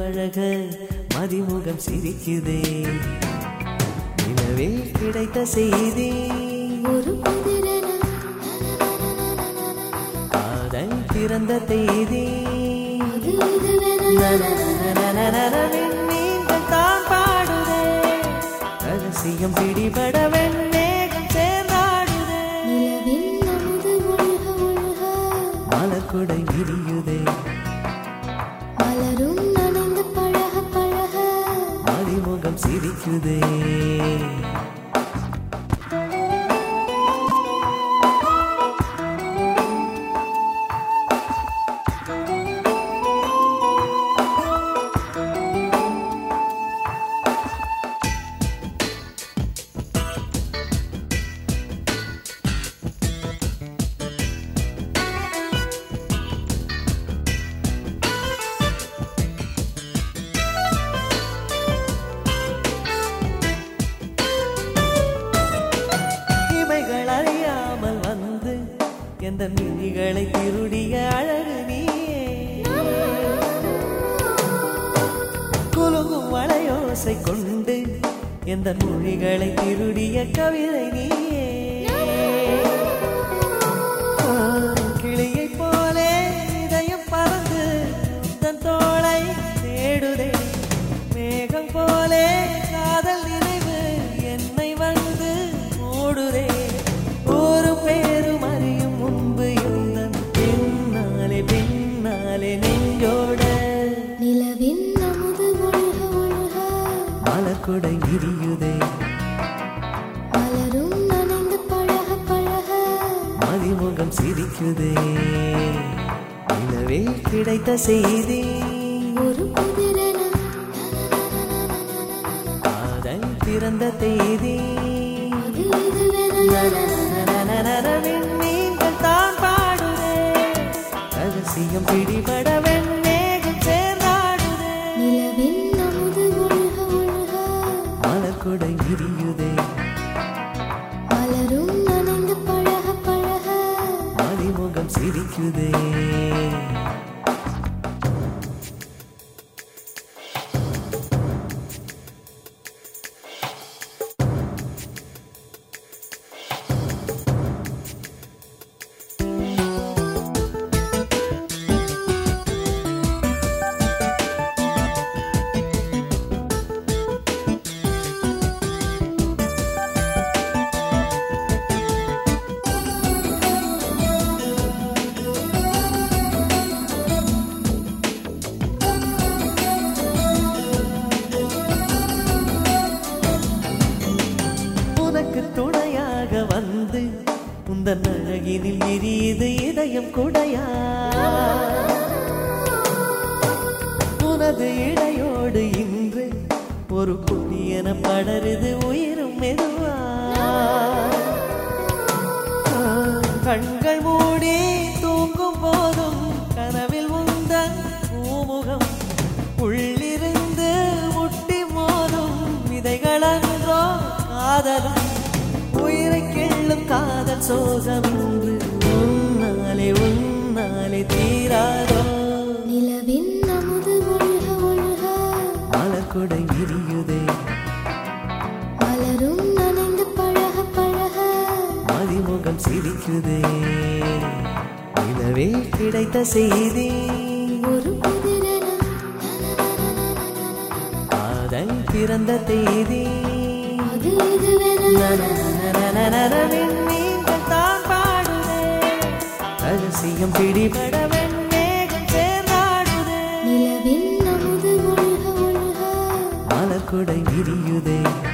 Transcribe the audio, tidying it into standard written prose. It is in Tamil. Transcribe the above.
பழக மதிமுகம் சிரிக்குதே நிலவே கிடைத்த செய்தி ஒரு காதல் பிறந்த தேதி நீங்கள் தான் பாடுதே ரகசியம் பிடிபட வெண்ணேகம் சேர்ந்தாடுதே மலக்குடை விரியுதே மலரும் நனைந்து பழக பழக மதிமுகம் சிரிக்குதே எந்த மிழிகளை திருடிய அழகு நீயே குலுங்கும் வளையோசை கொண்டு எந்த மொழிகளை திருடிய கவிதை நீயே கிளியை போலே இதயம் பறந்து தன் தோளை தேடுதே மேகம் போலே காதல் நினைவு என்னை வந்து மூடுதே ஒரு பேரும் அறியும் முன்பு எந்தன் பின்னாலே நெஞ்சோட நிலவின் அமுது ஒழுக ஒழுக மலக்குடை விரியுதே மலரும் நனைந்து பழக பழக மதிமுகம் சிரிக்குதே நிலவே கிடைத்த செய்தி ஒரு காதல் பிறந்த தேதி நீங்கள் தான் பாடுதே ரகசியம் பிடிபட வெண்ணேகம் சேர்ந்தாடுதே நிலவின் அமுது ஒழுக ஒழுக மலக்குடை விரியுதே மலரும் நனைந்து பழக பழக மதிமுகம் சிரிக்குதே துணையாக வந்து உந்தன் அழகினில் எரியுது இதயம் குடையா உனது இடையோடு இன்று ஒரு புதியன படருது உயிரும் மெதுவா கண்கள் மூடி தூங்கும் போதும் கனவில் உந்தன் பூமுகம் உள்ளிருந்து முட்டி மோதும் விதைகளன்றோ காதலும் உயிரை கிள்ளும் காதல் சோகம் என்று உன்னாலே தீராதோ நிலவின் அமுது ஒழுக ஒழுக மலக்குடை விரியுதே மலரும் நனைந்து பழக பழக மதிமுகம் சிரிக்குதே நிலவே கிடைத்த செய்தி ஒரு காதல் பிறந்த தேதி நீங்கள் தான் பாடுதே ரகசியம் பிடிபட வெண்ணேகம் சேர்ந்தாடுதே நிலவின் அமுது ஒழுக ஒழுக மலக்குடை விரியுதே